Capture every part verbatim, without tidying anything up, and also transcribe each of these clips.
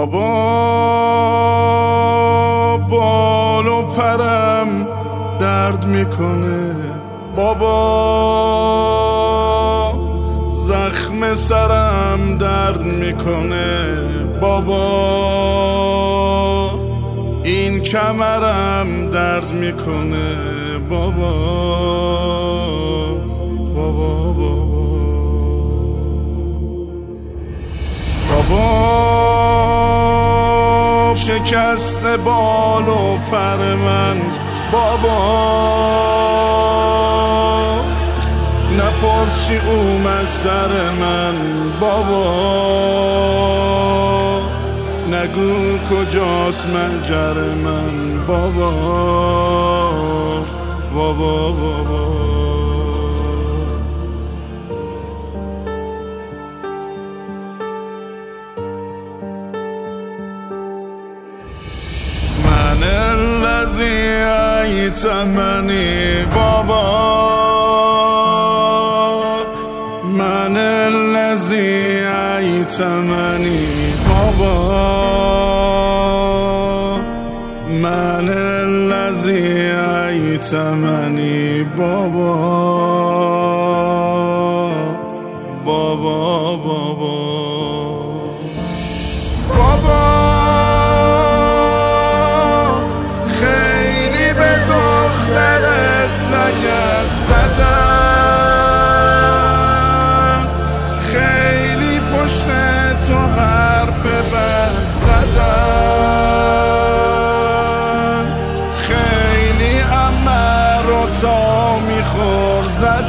بابا بال و پرم درد میکنه، بابا زخم سرم درد میکنه، بابا این کمرم درد میکنه، بابا بابا بابا بابا شکست بال و پر من، بابا نپرس چی اومد سر من، بابا نگو کجاست مهجر من، بابا بابا بابا من الذي أيتمني بابا، من الذي أيتمني بابا، من الذي أيتمني بابا بابا بابا بابا خیلی به دخترت لگد زدن، خیلی پشت تو حرف بد زدن، خیلی عمه رو تا میخور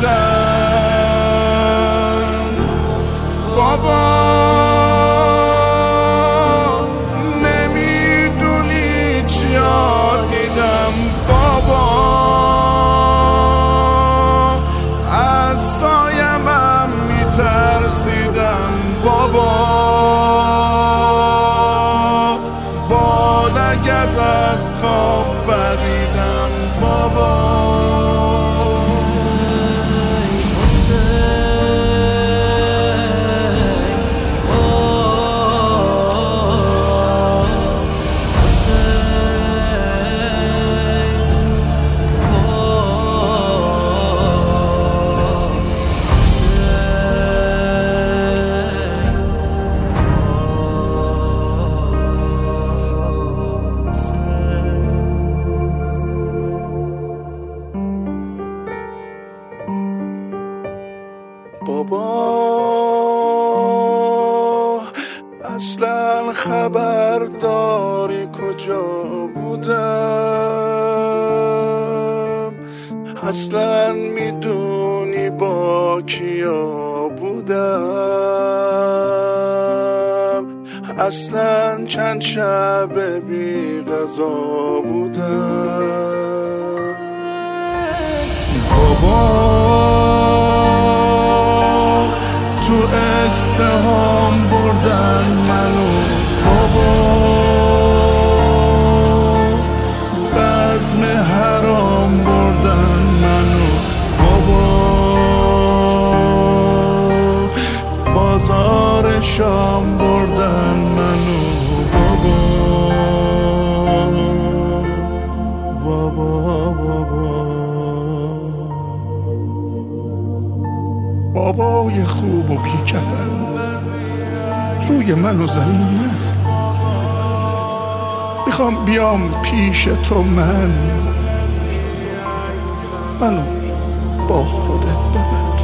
زدن، بابا نمیدونی چیا دیدم، بابا از سایمم میترسیدم، بابا با لگت از خواب پریدم، بابا بابا اصلا خبر داری کجا بودم، اصلا میدونی با کیا بودم، اصلا چند شب بی غذا بودم، بابا تو استهام بردن منو، بابا بزم حرام بردن منو، بابا بازار شام بردن منو، بابا بابا بابا بابای خوب و بیکفن روی من و زمین نزن، میخوام بیام پیش تو، من منو با خودت ببر.